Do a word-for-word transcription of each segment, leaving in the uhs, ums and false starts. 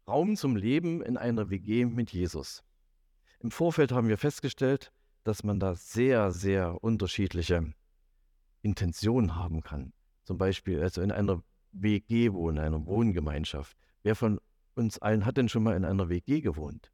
Raum zum Leben in einer W G mit Jesus. Im Vorfeld haben wir festgestellt, dass man da sehr, sehr unterschiedliche Intentionen haben kann. Zum Beispiel also in einer W G wohnen, einer Wohngemeinschaft. Wer von uns allen hat denn schon mal in einer W G gewohnt?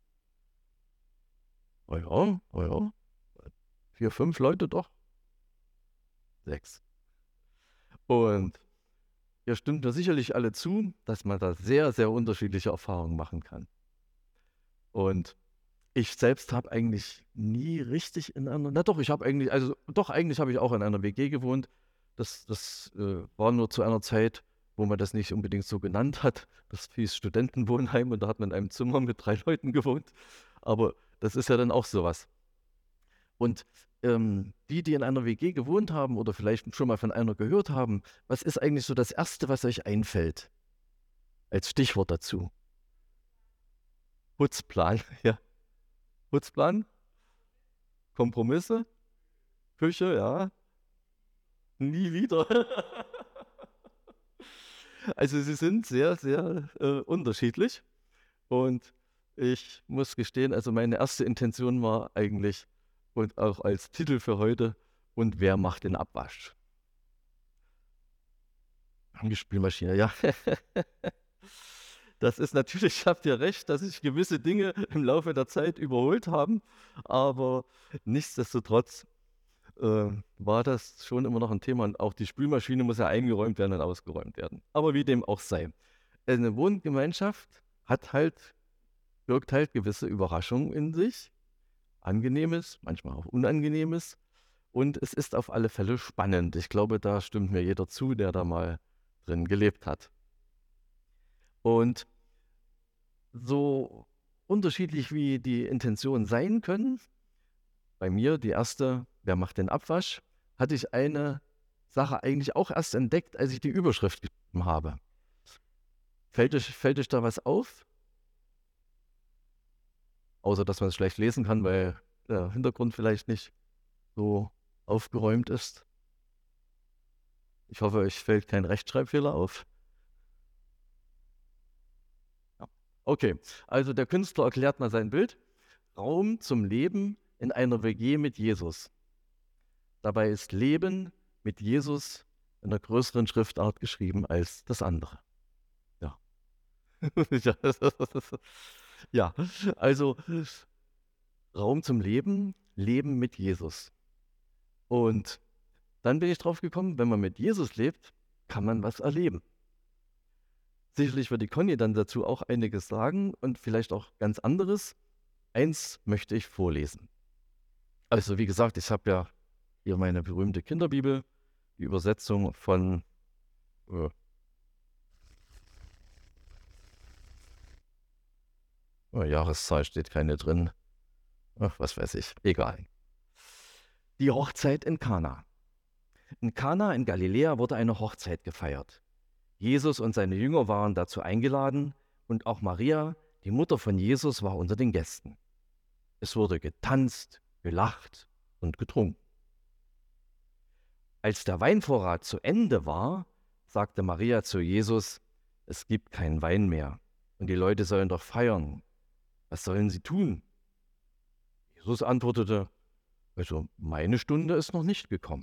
Oh ja, oh ja. Vier, fünf Leute doch? Sechs. Und ihr stimmt mir sicherlich alle zu, dass man da sehr, sehr unterschiedliche Erfahrungen machen kann. Und ich selbst habe eigentlich nie richtig in einer na doch, ich habe eigentlich also doch, eigentlich habe ich auch in einer W G gewohnt. Das das, äh, war nur zu einer Zeit, wo man das nicht unbedingt so genannt hat. Das hieß Studentenwohnheim und da hat man in einem Zimmer mit drei Leuten gewohnt. Aber das ist ja dann auch so was. Und, ähm, die, die in einer W G gewohnt haben oder vielleicht schon mal von einer gehört haben, was ist eigentlich so das Erste, was euch einfällt als Stichwort dazu? Putzplan, ja. Putzplan, Kompromisse, Küche, ja. Nie wieder. Also, sie sind sehr, sehr, äh, unterschiedlich und ich muss gestehen, also, meine erste Intention war eigentlich und auch als Titel für heute: „Und wer macht den Abwasch?“ Die Spülmaschine, ja. Das ist natürlich habt ihr recht, dass sich gewisse Dinge im Laufe der Zeit überholt haben, aber nichtsdestotrotz, äh, war das schon immer noch ein Thema und auch die Spülmaschine muss ja eingeräumt werden und ausgeräumt werden. Aber wie dem auch sei. Eine Wohngemeinschaft hat halt birgt halt gewisse Überraschungen in sich, Angenehmes, manchmal auch Unangenehmes und es ist auf alle Fälle spannend. Ich glaube, da stimmt mir jeder zu, der da mal drin gelebt hat. Und so unterschiedlich wie die Intentionen sein können, bei mir die erste, wer macht den Abwasch, hatte ich eine Sache eigentlich auch erst entdeckt, als ich die Überschrift geschrieben habe. Fällt euch fällt euch da was auf? Außer dass man es schlecht lesen kann, weil der Hintergrund vielleicht nicht so aufgeräumt ist. Ich hoffe, euch fällt kein Rechtschreibfehler auf. Ja. Okay, also der Künstler erklärt mal sein Bild. Raum zum Leben in einer W G mit Jesus. Dabei ist Leben mit Jesus in 'ner größeren Schriftart geschrieben als das andere. Ja. Ja, ja, also Raum zum Leben, Leben mit Jesus. Und dann bin ich drauf gekommen, wenn man mit Jesus lebt, kann man was erleben. Sicherlich wird die Conny dann dazu auch einiges sagen und vielleicht auch ganz anderes. Eins möchte ich vorlesen. Also, wie gesagt, ich habe ja hier meine berühmte Kinderbibel, die Übersetzung von, äh oh, Jahreszahl steht keine drin. Ach, was weiß ich, egal. Die Hochzeit in Kana. In Kana in Galiläa wurde eine Hochzeit gefeiert. Jesus und seine Jünger waren dazu eingeladen und auch Maria, die Mutter von Jesus, war unter den Gästen. Es wurde getanzt, gelacht und getrunken. Als der Weinvorrat zu Ende war, sagte Maria zu Jesus: „Es gibt keinen Wein mehr und die Leute sollen doch feiern. Was sollen sie tun?“ Jesus antwortete: „Also, meine Stunde ist noch nicht gekommen.“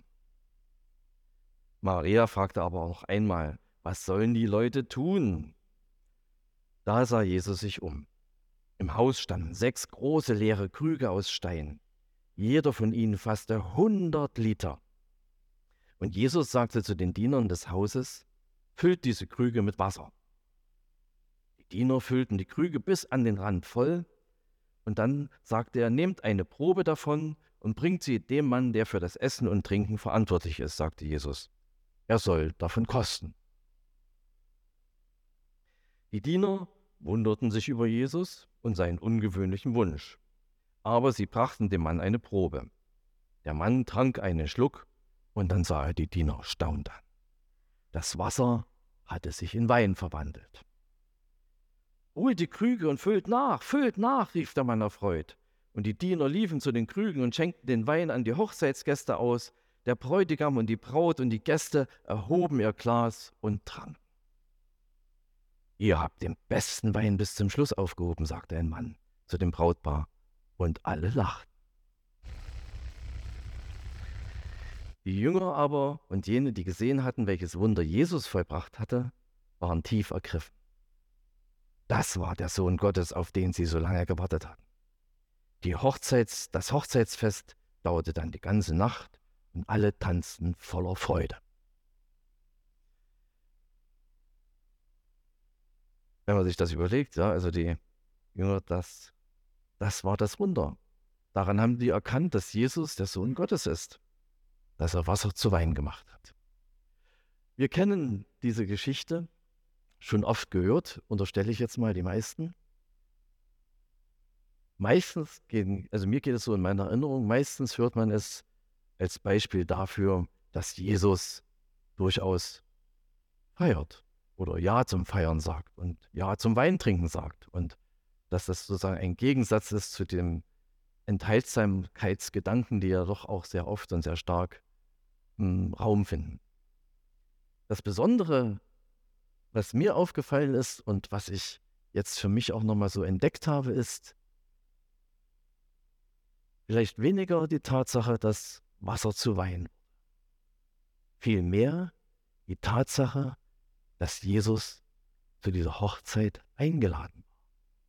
Maria fragte aber noch einmal: „Was sollen die Leute tun?“ Da sah Jesus sich um. Im Haus standen sechs große leere Krüge aus Stein. Jeder von ihnen fasste hundert Liter. Und Jesus sagte zu den Dienern des Hauses: „Füllt diese Krüge mit Wasser.“ Die Diener füllten die Krüge bis an den Rand voll. Und dann sagte er: „Nehmt eine Probe davon und bringt sie dem Mann, der für das Essen und Trinken verantwortlich ist“, sagte Jesus. „Er soll davon kosten.“ Die Diener wunderten sich über Jesus und seinen ungewöhnlichen Wunsch. Aber sie brachten dem Mann eine Probe. Der Mann trank einen Schluck und dann sah er die Diener erstaunt an. Das Wasser hatte sich in Wein verwandelt. „Holt die Krüge und füllt nach, füllt nach“, rief der Mann erfreut. Und die Diener liefen zu den Krügen und schenkten den Wein an die Hochzeitsgäste aus. Der Bräutigam und die Braut und die Gäste erhoben ihr Glas und tranken. Ihr habt den besten Wein bis zum Schluss aufgehoben, sagte ein Mann zu dem Brautpaar, und alle lachten. Die Jünger aber und jene, die gesehen hatten, welches Wunder Jesus vollbracht hatte, waren tief ergriffen. Das war der Sohn Gottes, auf den sie so lange gewartet hatten. Die Hochzeits, das Hochzeitsfest dauerte dann die ganze Nacht und alle tanzten voller Freude. Wenn man sich das überlegt, ja, also die Jünger, das, das war das Wunder. Daran haben die erkannt, dass Jesus der Sohn Gottes ist, dass er Wasser zu Wein gemacht hat. Wir kennen diese Geschichte, schon oft gehört, unterstelle ich jetzt mal die meisten. Meistens, gehen, also mir geht es so in meiner Erinnerung, meistens hört man es als Beispiel dafür, dass Jesus durchaus feiert oder Ja zum Feiern sagt und Ja zum Weintrinken sagt und dass das sozusagen ein Gegensatz ist zu dem Enthaltsamkeitsgedanken, die ja doch auch sehr oft und sehr stark hm, Raum finden. Das Besondere, was mir aufgefallen ist und was ich jetzt für mich auch nochmal so entdeckt habe, ist vielleicht weniger die Tatsache, dass Wasser zu Wein wurde. Vielmehr die Tatsache, dass Jesus zu dieser Hochzeit eingeladen war.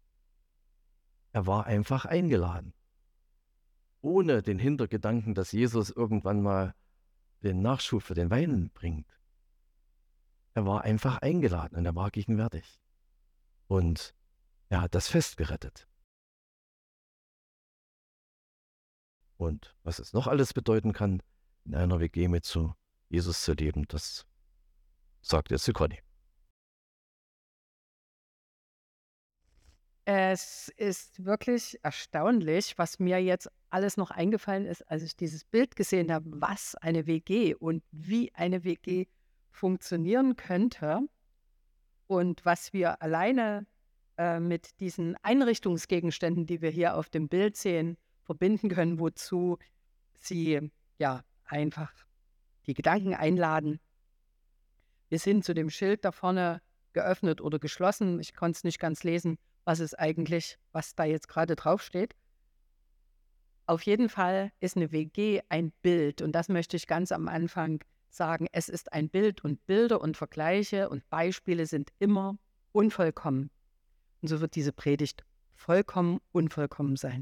Er war einfach eingeladen. Ohne den Hintergedanken, dass Jesus irgendwann mal den Nachschub für den Wein bringt. Er war einfach eingeladen und er war gegenwärtig. Und er hat das Fest gerettet. Und was es noch alles bedeuten kann, in einer W G mit zu Jesus zu leben, das sagt jetzt die Conny. Es ist wirklich erstaunlich, was mir jetzt alles noch eingefallen ist, als ich dieses Bild gesehen habe, was eine W G und wie eine W G funktionieren könnte und was wir alleine äh, mit diesen Einrichtungsgegenständen, die wir hier auf dem Bild sehen, verbinden können, wozu sie ja einfach die Gedanken einladen. Wir sind zu dem Schild da vorne geöffnet oder geschlossen. Ich konnte es nicht ganz lesen, was es eigentlich, was da jetzt gerade draufsteht. Auf jeden Fall ist eine W G ein Bild und das möchte ich ganz am Anfang sagen. Es ist ein Bild und Bilder und Vergleiche und Beispiele sind immer unvollkommen. Und so wird diese Predigt vollkommen unvollkommen sein.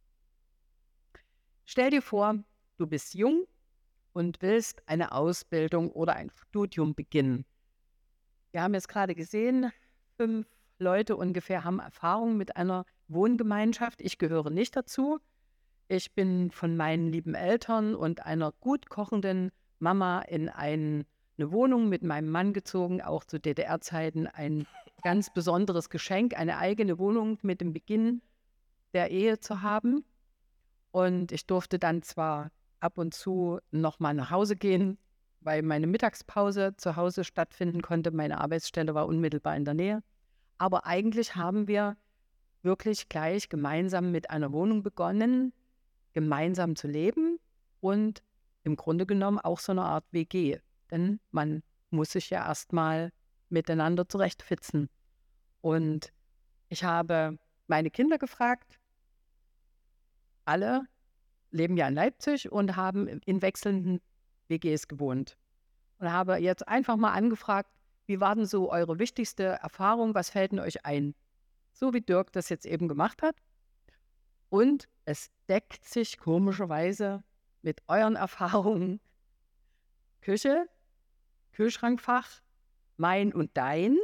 Stell dir vor, du bist jung und willst eine Ausbildung oder ein Studium beginnen. Wir haben jetzt gerade gesehen, fünf Leute ungefähr haben Erfahrung mit einer Wohngemeinschaft. Ich gehöre nicht dazu. Ich bin von meinen lieben Eltern und einer gut kochenden Mama in ein, eine Wohnung mit meinem Mann gezogen, auch zu D D R-Zeiten ein ganz besonderes Geschenk, eine eigene Wohnung mit dem Beginn der Ehe zu haben. Und ich durfte dann zwar ab und zu noch mal nach Hause gehen, weil meine Mittagspause zu Hause stattfinden konnte. Meine Arbeitsstelle war unmittelbar in der Nähe. Aber eigentlich haben wir wirklich gleich gemeinsam mit einer Wohnung begonnen, gemeinsam zu leben und im Grunde genommen auch so eine Art W G. Denn man muss sich ja erstmal miteinander zurechtfitzen. Und ich habe meine Kinder gefragt, alle leben ja in Leipzig und haben in wechselnden W Gs gewohnt. Und habe jetzt einfach mal angefragt, wie war denn so eure wichtigste Erfahrung, was fällt denn euch ein? So wie Dirk das jetzt eben gemacht hat. Und es deckt sich komischerweise mit euren Erfahrungen. Küche, Kühlschrankfach, mein und dein,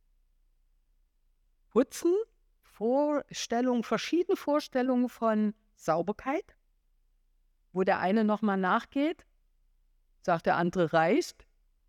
Putzen, Vorstellung, verschiedene Vorstellungen von Sauberkeit, wo der eine nochmal nachgeht, sagt der andere reicht.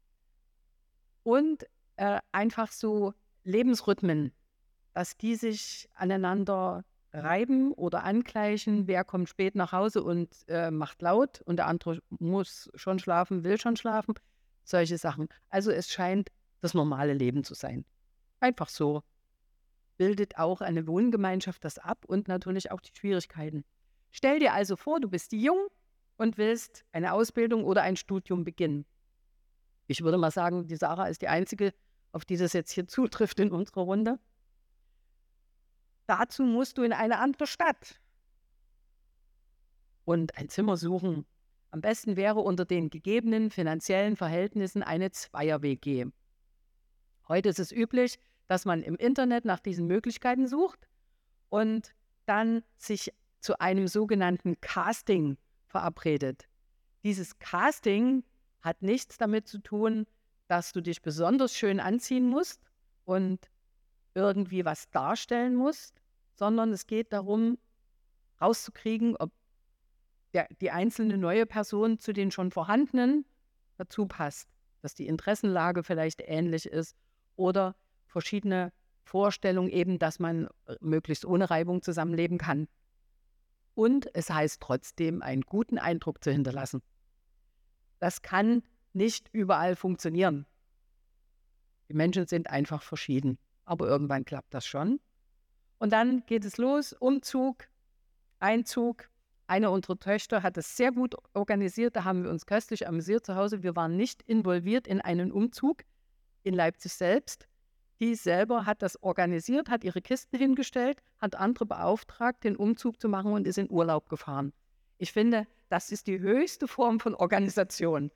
Und äh, einfach so Lebensrhythmen, dass die sich aneinander reiben oder angleichen. Wer kommt spät nach Hause und äh, macht laut und der andere muss schon schlafen, will schon schlafen. Solche Sachen. Also es scheint das normale Leben zu sein. Einfach so. Bildet auch eine Wohngemeinschaft das ab und natürlich auch die Schwierigkeiten. Stell dir also vor, du bist jung und willst eine Ausbildung oder ein Studium beginnen. Ich würde mal sagen, die Sarah ist die Einzige auf die das jetzt hier zutrifft in unserer Runde. Dazu musst du in eine andere Stadt und ein Zimmer suchen. Am besten wäre unter den gegebenen finanziellen Verhältnissen eine Zweier-W G. Heute ist es üblich, dass man im Internet nach diesen Möglichkeiten sucht und dann sich zu einem sogenannten Casting verabredet. Dieses Casting hat nichts damit zu tun, dass du dich besonders schön anziehen musst und irgendwie was darstellen musst, sondern es geht darum, rauszukriegen, ob der, die einzelne neue Person zu den schon vorhandenen dazu passt, dass die Interessenlage vielleicht ähnlich ist oder verschiedene Vorstellungen eben, dass man möglichst ohne Reibung zusammenleben kann. Und es heißt trotzdem, einen guten Eindruck zu hinterlassen. Das kann nicht überall funktionieren. Die Menschen sind einfach verschieden, aber irgendwann klappt das schon. Und dann geht es los, Umzug, Einzug. Eine unserer Töchter hat es sehr gut organisiert, da haben wir uns köstlich amüsiert zu Hause. Wir waren nicht involviert in einen Umzug in Leipzig selbst. Die selber hat das organisiert, hat ihre Kisten hingestellt, hat andere beauftragt, den Umzug zu machen und ist in Urlaub gefahren. Ich finde, das ist die höchste Form von Organisation.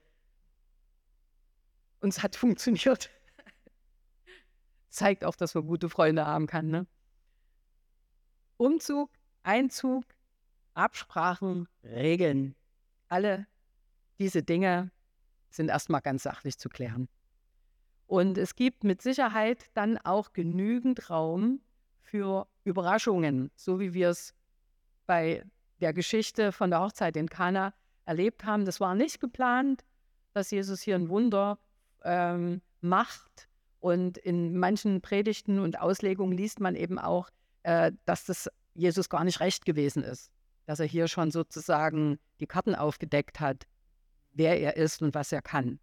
Und es hat funktioniert. Zeigt auch, dass man gute Freunde haben kann, ne? Umzug, Einzug, Absprachen, Regeln. Alle diese Dinge sind erstmal ganz sachlich zu klären. Und es gibt mit Sicherheit dann auch genügend Raum für Überraschungen, so wie wir es bei der Geschichte von der Hochzeit in Kana erlebt haben. Das war nicht geplant, dass Jesus hier ein Wunder ähm, macht. Und in manchen Predigten und Auslegungen liest man eben auch, äh, dass das Jesus gar nicht recht gewesen ist. Dass er hier schon sozusagen die Karten aufgedeckt hat, wer er ist und was er kann.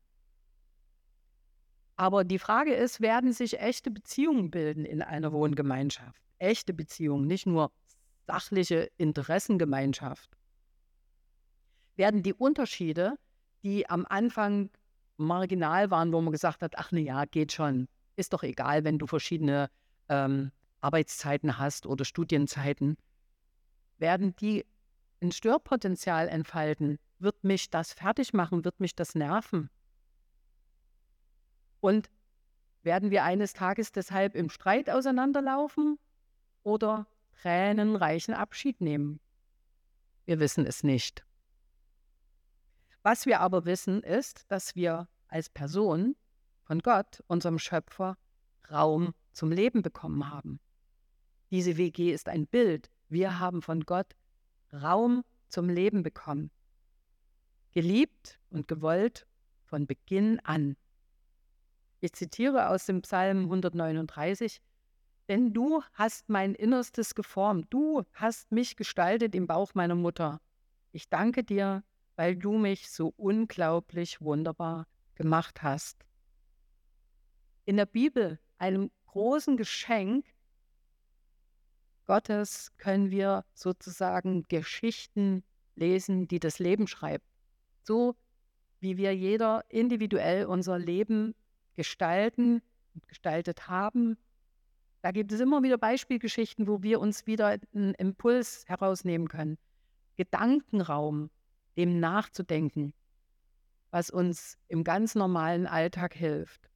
Aber die Frage ist, werden sich echte Beziehungen bilden in einer Wohngemeinschaft? Echte Beziehungen, nicht nur sachliche Interessengemeinschaft. Werden die Unterschiede, die am Anfang marginal waren, wo man gesagt hat, ach na ja, geht schon, ist doch egal, wenn du verschiedene ähm, Arbeitszeiten hast oder Studienzeiten, werden die ein Störpotenzial entfalten? Wird mich das fertig machen? Wird mich das nerven? Und werden wir eines Tages deshalb im Streit auseinanderlaufen oder tränenreichen Abschied nehmen? Wir wissen es nicht. Was wir aber wissen, ist, dass wir als Person von Gott, unserem Schöpfer, Raum zum Leben bekommen haben. Diese W G ist ein Bild. Wir haben von Gott Raum zum Leben bekommen. Geliebt und gewollt von Beginn an. Ich zitiere aus dem Psalm hundertneununddreißig, denn du hast mein Innerstes geformt, du hast mich gestaltet im Bauch meiner Mutter. Ich danke dir, weil du mich so unglaublich wunderbar gemacht hast. In der Bibel, einem großen Geschenk Gottes, können wir sozusagen Geschichten lesen, die das Leben schreibt. So wie wir jeder individuell unser Leben gestalten und gestaltet haben. Da gibt es immer wieder Beispielgeschichten, wo wir uns wieder einen Impuls herausnehmen können. Gedankenraum, dem nachzudenken, was uns im ganz normalen Alltag hilft.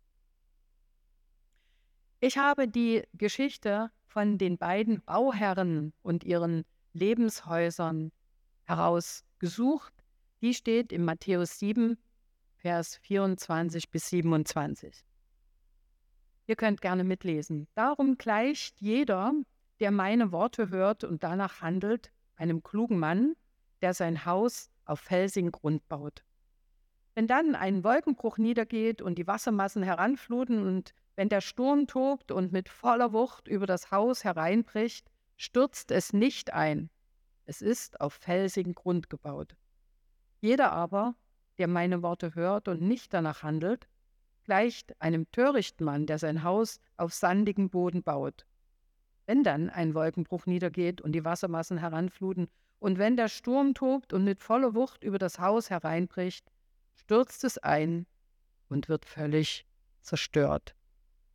Ich habe die Geschichte von den beiden Bauherren und ihren Lebenshäusern herausgesucht. Die steht in Matthäus sieben, Vers vierundzwanzig bis siebenundzwanzig. Ihr könnt gerne mitlesen. Darum gleicht jeder, der meine Worte hört und danach handelt, einem klugen Mann, der sein Haus auf felsigen Grund baut. Wenn dann ein Wolkenbruch niedergeht und die Wassermassen heranfluten und wenn der Sturm tobt und mit voller Wucht über das Haus hereinbricht, stürzt es nicht ein. Es ist auf felsigen Grund gebaut. Jeder aber, der meine Worte hört und nicht danach handelt, gleicht einem törichten Mann, der sein Haus auf sandigem Boden baut. Wenn dann ein Wolkenbruch niedergeht und die Wassermassen heranfluten und wenn der Sturm tobt und mit voller Wucht über das Haus hereinbricht, stürzt es ein und wird völlig zerstört.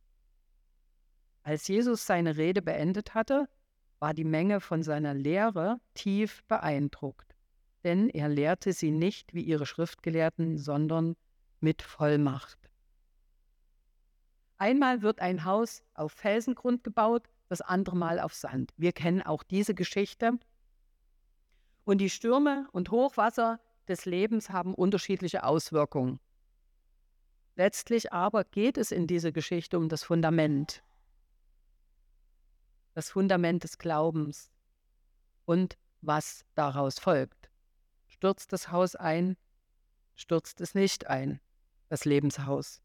Als Jesus seine Rede beendet hatte, war die Menge von seiner Lehre tief beeindruckt, denn er lehrte sie nicht wie ihre Schriftgelehrten, sondern mit Vollmacht. Einmal wird ein Haus auf Felsengrund gebaut, das andere Mal auf Sand. Wir kennen auch diese Geschichte. Und die Stürme und Hochwasser des Lebens haben unterschiedliche Auswirkungen. Letztlich aber geht es in dieser Geschichte um das Fundament. Das Fundament des Glaubens und was daraus folgt. Stürzt das Haus ein, stürzt es nicht ein, das Lebenshaus.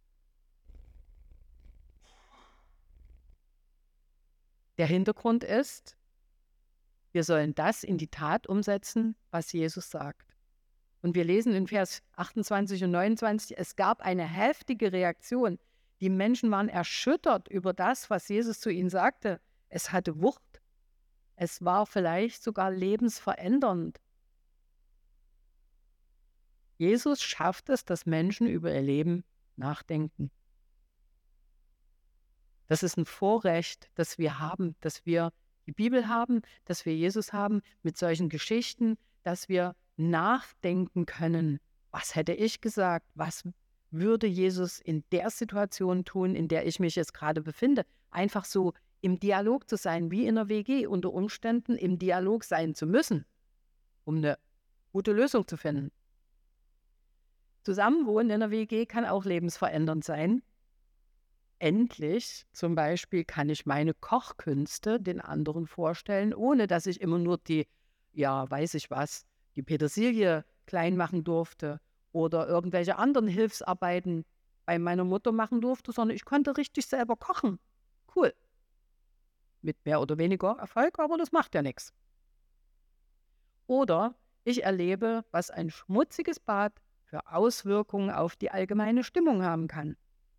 Der Hintergrund ist, wir sollen das in die Tat umsetzen, was Jesus sagt. Und wir lesen in Vers achtundzwanzig und neunundzwanzig, es gab eine heftige Reaktion. Die Menschen waren erschüttert über das, was Jesus zu ihnen sagte. Es hatte Wucht. Es war vielleicht sogar lebensverändernd. Jesus schafft es, dass Menschen über ihr Leben nachdenken. Das ist ein Vorrecht, das wir haben, dass wir die Bibel haben, dass wir Jesus haben mit solchen Geschichten, dass wir nachdenken können. Was hätte ich gesagt? Was würde Jesus in der Situation tun, in der ich mich jetzt gerade befinde? Einfach so im Dialog zu sein, wie in einer W G, unter Umständen im Dialog sein zu müssen, um eine gute Lösung zu finden. Zusammenwohnen in einer W G kann auch lebensverändernd sein. Endlich, zum Beispiel, kann ich meine Kochkünste den anderen vorstellen, ohne dass ich immer nur die, ja, weiß ich was, die Petersilie klein machen durfte oder irgendwelche anderen Hilfsarbeiten bei meiner Mutter machen durfte, sondern ich konnte richtig selber kochen. Cool. Mit mehr oder weniger Erfolg, aber das macht ja nichts. Oder ich erlebe, was ein schmutziges Bad für Auswirkungen auf die allgemeine Stimmung haben kann.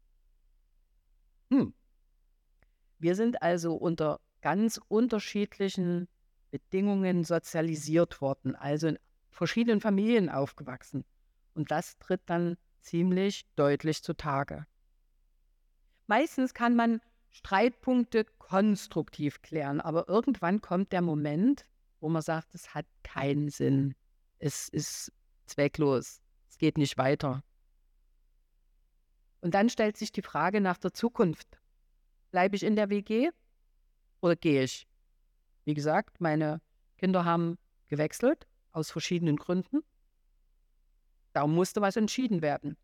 Hm. Wir sind also unter ganz unterschiedlichen Bedingungen sozialisiert worden, also in verschiedenen Familien aufgewachsen. Und das tritt dann ziemlich deutlich zutage. Meistens kann man Streitpunkte konstruktiv klären, aber irgendwann kommt der Moment, wo man sagt, es hat keinen Sinn. Es ist zwecklos. Es geht nicht weiter. Und dann stellt sich die Frage nach der Zukunft. Bleibe ich in der W G oder gehe ich? Wie gesagt, meine Kinder haben gewechselt aus verschiedenen Gründen. Darum musste was entschieden werden.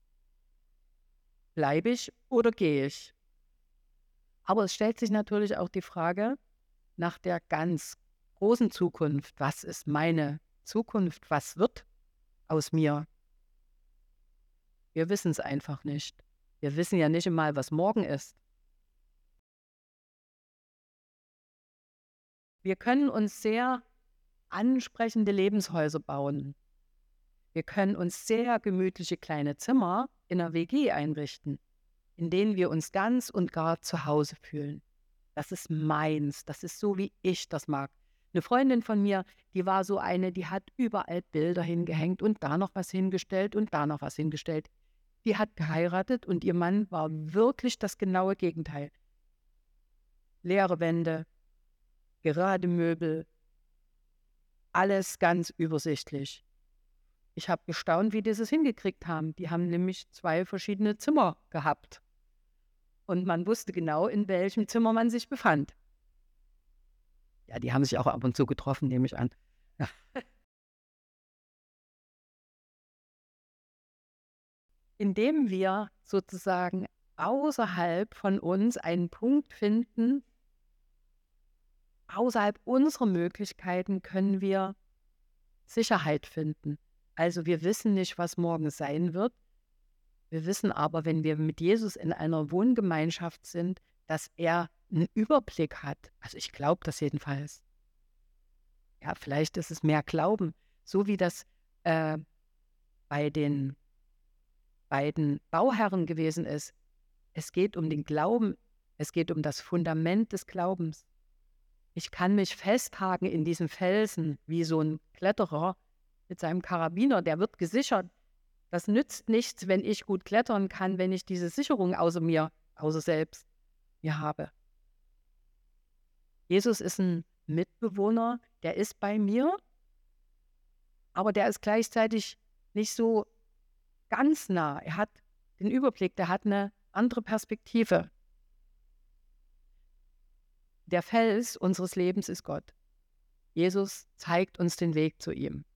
Bleibe ich oder gehe ich? Aber es stellt sich natürlich auch die Frage nach der ganz großen Zukunft. Was ist meine Zukunft? Was wird aus mir? Wir wissen es einfach nicht. Wir wissen ja nicht einmal, was morgen ist. Wir können uns sehr ansprechende Lebenshäuser bauen. Wir können uns sehr gemütliche kleine Zimmer in einer W G einrichten, in denen wir uns ganz und gar zu Hause fühlen. Das ist meins, das ist so, wie ich das mag. Eine Freundin von mir, die war so eine, die hat überall Bilder hingehängt und da noch was hingestellt und da noch was hingestellt. Die hat geheiratet und ihr Mann war wirklich das genaue Gegenteil. Leere Wände, gerade Möbel, alles ganz übersichtlich. Ich habe gestaunt, wie die es hingekriegt haben. Die haben nämlich zwei verschiedene Zimmer gehabt. Und man wusste genau, in welchem Zimmer man sich befand. Ja, die haben sich auch ab und zu getroffen, nehme ich an. Ja. Indem wir sozusagen außerhalb von uns einen Punkt finden, außerhalb unserer Möglichkeiten können wir Sicherheit finden. Also wir wissen nicht, was morgen sein wird. Wir wissen aber, wenn wir mit Jesus in einer Wohngemeinschaft sind, dass er einen Überblick hat. Also ich glaube das jedenfalls. Ja, vielleicht ist es mehr Glauben. So wie das äh, bei den beiden Bauherren gewesen ist. Es geht um den Glauben. Es geht um das Fundament des Glaubens. Ich kann mich festhaken in diesem Felsen, wie so ein Kletterer mit seinem Karabiner. Der wird gesichert. Das nützt nichts, wenn ich gut klettern kann, wenn ich diese Sicherung außer mir, außer selbst, mir habe. Jesus ist ein Mitbewohner, der ist bei mir, aber der ist gleichzeitig nicht so ganz nah. Er hat den Überblick, der hat eine andere Perspektive. Der Fels unseres Lebens ist Gott. Jesus zeigt uns den Weg zu ihm.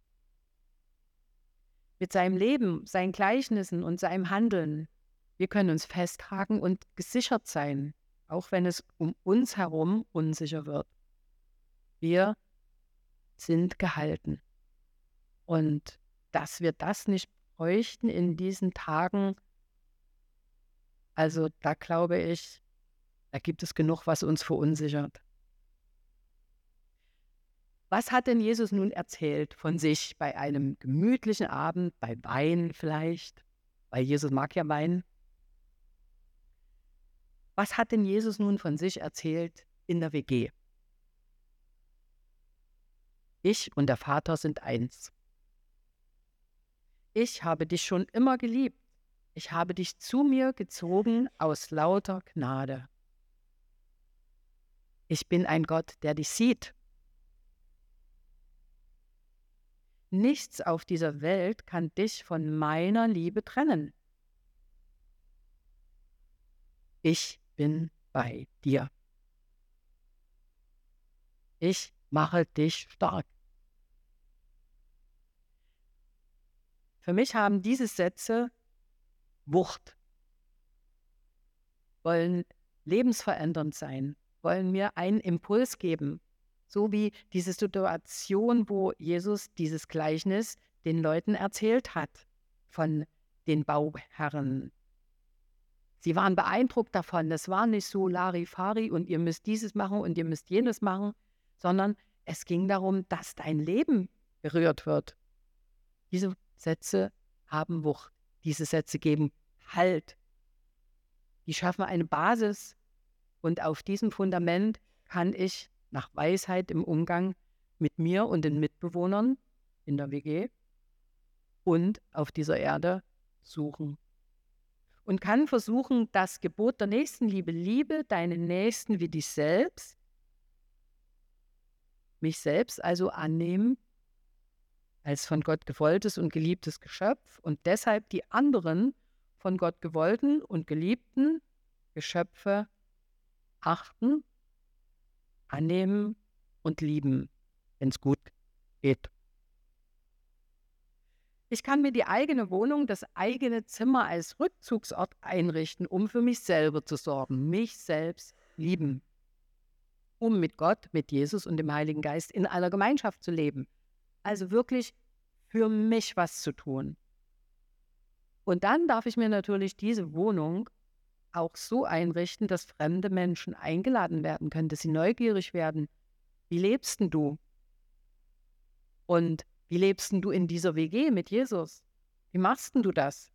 Mit seinem Leben, seinen Gleichnissen und seinem Handeln, wir können uns festhaken und gesichert sein, auch wenn es um uns herum unsicher wird. Wir sind gehalten. Und dass wir das nicht bräuchten in diesen Tagen, also da glaube ich, da gibt es genug, was uns verunsichert. Was hat denn Jesus nun erzählt von sich bei einem gemütlichen Abend, bei Wein vielleicht? Weil Jesus mag ja Wein. Was hat denn Jesus nun von sich erzählt in der W G? Ich und der Vater sind eins. Ich habe dich schon immer geliebt. Ich habe dich zu mir gezogen aus lauter Gnade. Ich bin ein Gott, der dich sieht. Nichts auf dieser Welt kann dich von meiner Liebe trennen. Ich bin bei dir. Ich mache dich stark. Für mich haben diese Sätze Wucht, wollen lebensverändernd sein, wollen mir einen Impuls geben, so wie diese Situation, wo Jesus dieses Gleichnis den Leuten erzählt hat von den Bauherren. Sie waren beeindruckt davon, es war nicht so Larifari und ihr müsst dieses machen und ihr müsst jenes machen, sondern es ging darum, dass dein Leben berührt wird. Diese Sätze haben Wucht. Diese Sätze geben Halt. Die schaffen eine Basis und auf diesem Fundament kann ich nach Weisheit im Umgang mit mir und den Mitbewohnern in der W G und auf dieser Erde suchen. Und kann versuchen, das Gebot der Nächstenliebe, liebe deinen Nächsten wie dich selbst, mich selbst also annehmen als von Gott gewolltes und geliebtes Geschöpf und deshalb die anderen von Gott gewollten und geliebten Geschöpfe achten, annehmen und lieben, wenn es gut geht. Ich kann mir die eigene Wohnung, das eigene Zimmer als Rückzugsort einrichten, um für mich selber zu sorgen, mich selbst lieben, um mit Gott, mit Jesus und dem Heiligen Geist in einer Gemeinschaft zu leben. Also wirklich für mich was zu tun. Und dann darf ich mir natürlich diese Wohnung auch so einrichten, dass fremde Menschen eingeladen werden können, dass sie neugierig werden. Wie lebst denn du? Und wie lebst denn du in dieser W G mit Jesus? Wie machst denn du das?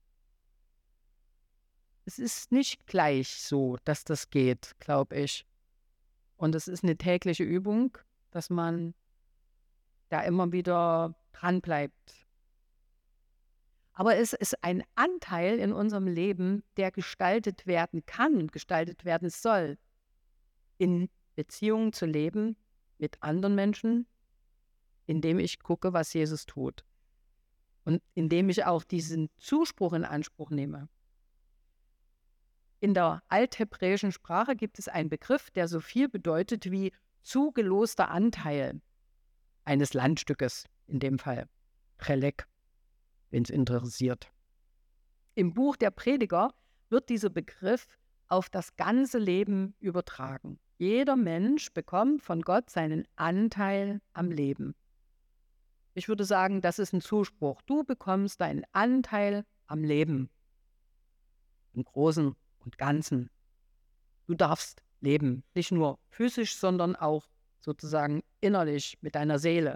Es ist nicht gleich so, dass das geht, glaube ich. Und es ist eine tägliche Übung, dass man da immer wieder dran bleibt. Aber es ist ein Anteil in unserem Leben, der gestaltet werden kann und gestaltet werden soll, in Beziehungen zu leben mit anderen Menschen, indem ich gucke, was Jesus tut und indem ich auch diesen Zuspruch in Anspruch nehme. In der althebräischen Sprache gibt es einen Begriff, der so viel bedeutet wie zugeloster Anteil eines Landstückes, in dem Fall Chelek, wenn es interessiert. Im Buch der Prediger wird dieser Begriff auf das ganze Leben übertragen. Jeder Mensch bekommt von Gott seinen Anteil am Leben. Ich würde sagen, das ist ein Zuspruch. Du bekommst deinen Anteil am Leben. Im Großen und Ganzen. Du darfst leben. Nicht nur physisch, sondern auch sozusagen innerlich mit deiner Seele.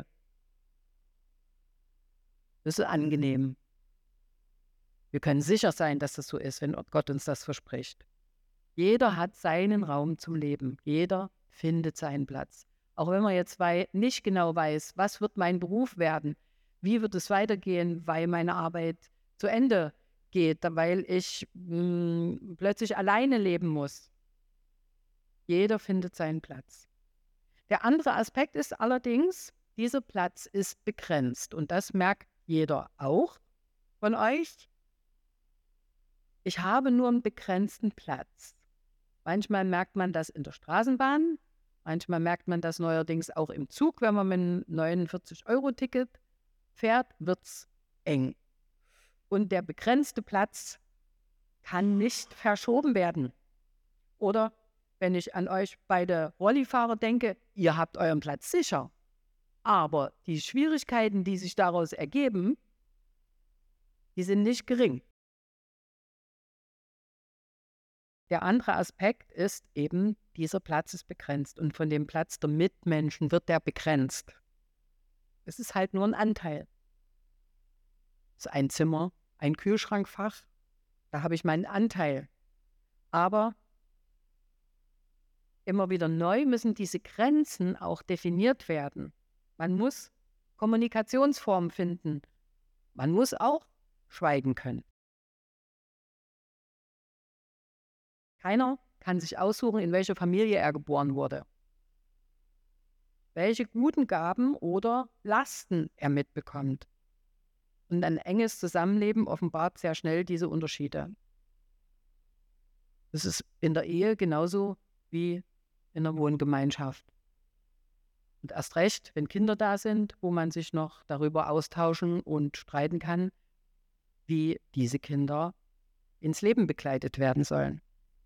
Das ist angenehm. Wir können sicher sein, dass das so ist, wenn Gott uns das verspricht. Jeder hat seinen Raum zum Leben. Jeder findet seinen Platz. Auch wenn man jetzt nicht genau weiß, was wird mein Beruf werden, wie wird es weitergehen, weil meine Arbeit zu Ende geht, weil ich mh, plötzlich alleine leben muss. Jeder findet seinen Platz. Der andere Aspekt ist allerdings, dieser Platz ist begrenzt und das merkt jeder auch von euch. Ich habe nur einen begrenzten Platz. Manchmal merkt man das in der Straßenbahn, manchmal merkt man das neuerdings auch im Zug, wenn man mit einem neunundvierzig-Euro-Ticket fährt, wird es eng. Und der begrenzte Platz kann nicht verschoben werden. Oder wenn ich an euch beide Rollifahrer denke, ihr habt euren Platz sicher. Aber die Schwierigkeiten, die sich daraus ergeben, die sind nicht gering. Der andere Aspekt ist eben, dieser Platz ist begrenzt und von dem Platz der Mitmenschen wird der begrenzt. Es ist halt nur ein Anteil. Es ist ein Zimmer, ein Kühlschrankfach, da habe ich meinen Anteil. Aber immer wieder neu müssen diese Grenzen auch definiert werden. Man muss Kommunikationsformen finden. Man muss auch schweigen können. Keiner kann sich aussuchen, in welcher Familie er geboren wurde, welche guten Gaben oder Lasten er mitbekommt. Und ein enges Zusammenleben offenbart sehr schnell diese Unterschiede. Das ist in der Ehe genauso wie in der Wohngemeinschaft. Und erst recht, wenn Kinder da sind, wo man sich noch darüber austauschen und streiten kann, wie diese Kinder ins Leben begleitet werden sollen.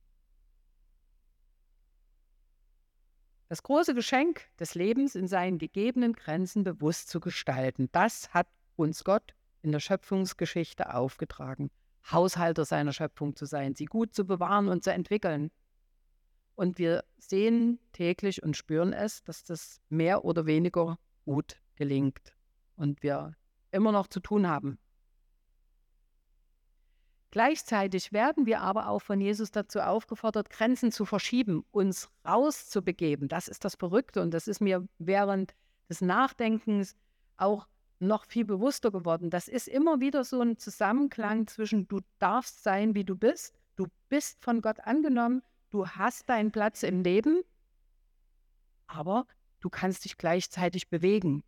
Das große Geschenk des Lebens in seinen gegebenen Grenzen bewusst zu gestalten, das hat uns Gott in der Schöpfungsgeschichte aufgetragen, Haushalter seiner Schöpfung zu sein, sie gut zu bewahren und zu entwickeln. Und wir sehen täglich und spüren es, dass das mehr oder weniger gut gelingt und wir immer noch zu tun haben. Gleichzeitig werden wir aber auch von Jesus dazu aufgefordert, Grenzen zu verschieben, uns rauszubegeben. Das ist das Verrückte und das ist mir während des Nachdenkens auch noch viel bewusster geworden. Das ist immer wieder so ein Zusammenklang zwischen du darfst sein, wie du bist, du bist von Gott angenommen, du hast deinen Platz im Leben, aber du kannst dich gleichzeitig bewegen.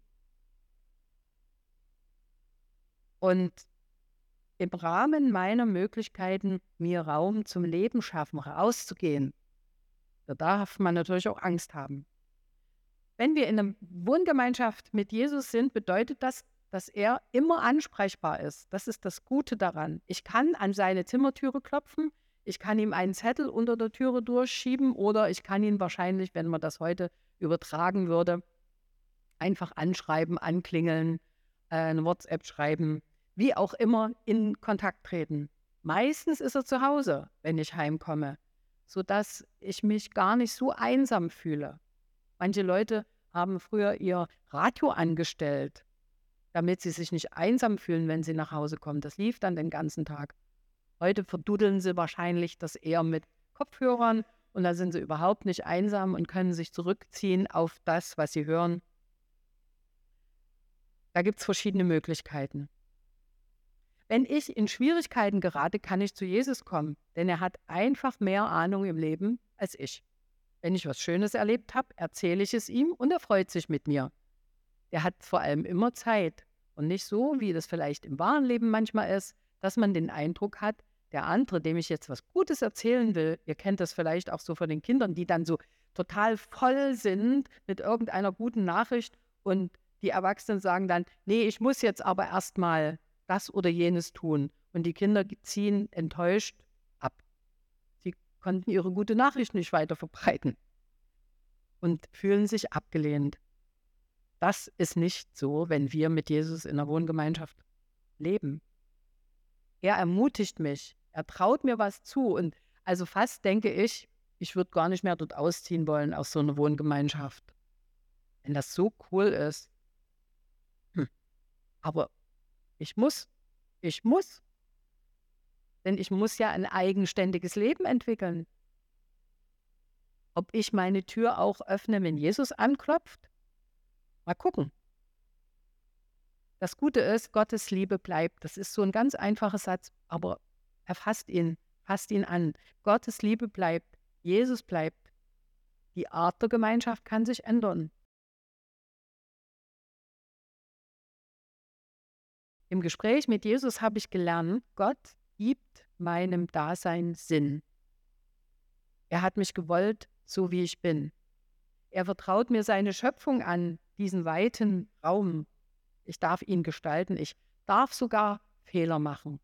Und im Rahmen meiner Möglichkeiten mir Raum zum Leben schaffen, rauszugehen. Da darf man natürlich auch Angst haben. Wenn wir in einer Wohngemeinschaft mit Jesus sind, bedeutet das, dass er immer ansprechbar ist. Das ist das Gute daran. Ich kann an seine Zimmertüre klopfen, ich kann ihm einen Zettel unter der Türe durchschieben oder ich kann ihn wahrscheinlich, wenn man das heute übertragen würde, einfach anschreiben, anklingeln, äh, eine WhatsApp schreiben, wie auch immer in Kontakt treten. Meistens ist er zu Hause, wenn ich heimkomme, sodass ich mich gar nicht so einsam fühle. Manche Leute haben früher ihr Radio angestellt, damit sie sich nicht einsam fühlen, wenn sie nach Hause kommen. Das lief dann den ganzen Tag. Heute verdudeln sie wahrscheinlich das eher mit Kopfhörern und da sind sie überhaupt nicht einsam und können sich zurückziehen auf das, was sie hören. Da gibt es verschiedene Möglichkeiten. Wenn ich in Schwierigkeiten gerate, kann ich zu Jesus kommen, denn er hat einfach mehr Ahnung im Leben als ich. Wenn ich was Schönes erlebt habe, erzähle ich es ihm und er freut sich mit mir. Er hat vor allem immer Zeit und nicht so, wie das vielleicht im wahren Leben manchmal ist, dass man den Eindruck hat, der andere, dem ich jetzt was Gutes erzählen will, ihr kennt das vielleicht auch so von den Kindern, die dann so total voll sind mit irgendeiner guten Nachricht und die Erwachsenen sagen dann, nee, ich muss jetzt aber erstmal das oder jenes tun. Und die Kinder ziehen enttäuscht ab. Sie konnten ihre gute Nachricht nicht weiter verbreiten und fühlen sich abgelehnt. Das ist nicht so, wenn wir mit Jesus in der Wohngemeinschaft leben. Er ermutigt mich, er traut mir was zu und also fast denke ich, ich würde gar nicht mehr dort ausziehen wollen aus so einer Wohngemeinschaft. Wenn das so cool ist. Hm. Aber ich muss, ich muss. Denn ich muss ja ein eigenständiges Leben entwickeln. Ob ich meine Tür auch öffne, wenn Jesus anklopft? Mal gucken. Das Gute ist, Gottes Liebe bleibt. Das ist so ein ganz einfacher Satz, aber er fasst ihn, fasst ihn an. Gottes Liebe bleibt, Jesus bleibt. die Art der Gemeinschaft kann sich ändern. Im Gespräch mit Jesus habe ich gelernt, Gott gibt meinem Dasein Sinn. Er hat mich gewollt, so wie ich bin. Er vertraut mir seine Schöpfung an, diesen weiten Raum. Ich darf ihn gestalten. Ich darf sogar Fehler machen.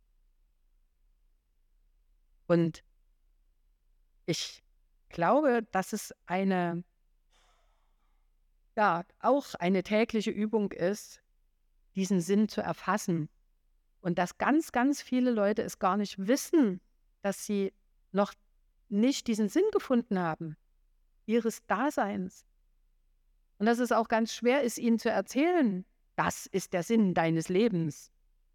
Und ich glaube, dass es eine, ja, auch eine tägliche Übung ist, diesen Sinn zu erfassen. Und dass ganz, ganz viele Leute es gar nicht wissen, dass sie noch nicht diesen Sinn gefunden haben, ihres Daseins. Und dass es auch ganz schwer ist, ihnen zu erzählen, das ist der Sinn deines Lebens,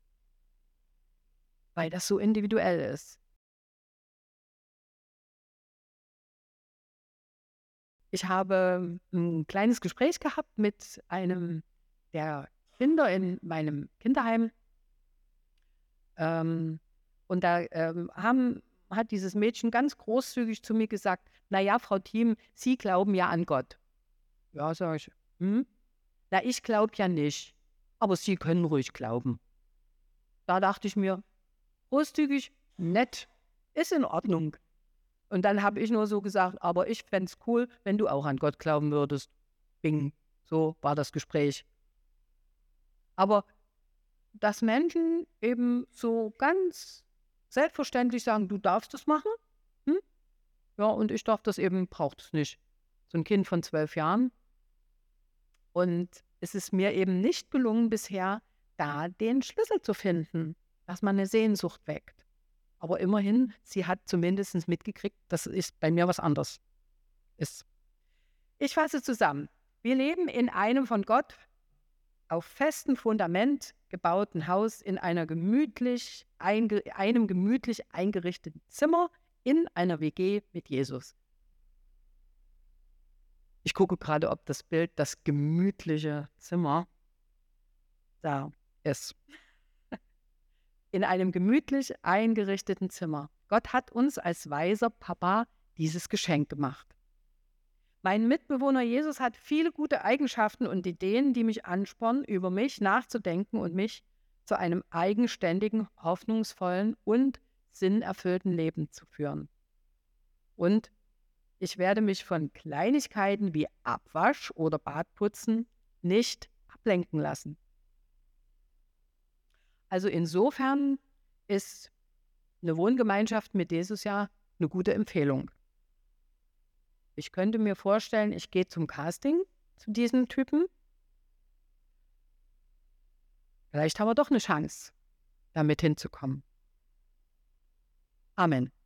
weil das so individuell ist. Ich habe ein kleines Gespräch gehabt mit einem der Kinder in meinem Kinderheim. Ähm, und da ähm, haben, hat dieses Mädchen ganz großzügig zu mir gesagt, naja, Frau Thiem, Sie glauben ja an Gott. Ja, sage ich, hm? Na, ich glaube ja nicht, aber Sie können ruhig glauben. Da dachte ich mir, großzügig, nett, ist in Ordnung. Und dann habe ich nur so gesagt, aber ich fände es cool, wenn du auch an Gott glauben würdest. Bing, so war das Gespräch. Aber dass Menschen eben so ganz selbstverständlich sagen, du darfst das machen, hm? Ja, und ich darf das eben, braucht es nicht. So ein Kind von zwölf Jahren. Und es ist mir eben nicht gelungen bisher, da den Schlüssel zu finden, dass man eine Sehnsucht weckt. Aber immerhin, sie hat zumindest mitgekriegt, dass es bei mir was anderes ist. Ich fasse zusammen. Wir leben in einem von Gott auf festem Fundament gebauten Haus in einer gemütlich einge- einem gemütlich eingerichteten Zimmer in einer W G mit Jesus. Ich gucke gerade, ob das Bild, das gemütliche Zimmer, da ist. In einem gemütlich eingerichteten Zimmer. Gott hat uns als weiser Papa dieses Geschenk gemacht. Mein Mitbewohner Jesus hat viele gute Eigenschaften und Ideen, die mich anspornen, über mich nachzudenken und mich zu einem eigenständigen, hoffnungsvollen und sinnerfüllten Leben zu führen. Und ich werde mich von Kleinigkeiten wie Abwasch oder Badputzen nicht ablenken lassen. Also insofern ist eine Wohngemeinschaft mit Jesus ja eine gute Empfehlung. Ich könnte mir vorstellen, ich gehe zum Casting zu diesem Typen. Vielleicht haben wir doch eine Chance, damit hinzukommen. Amen.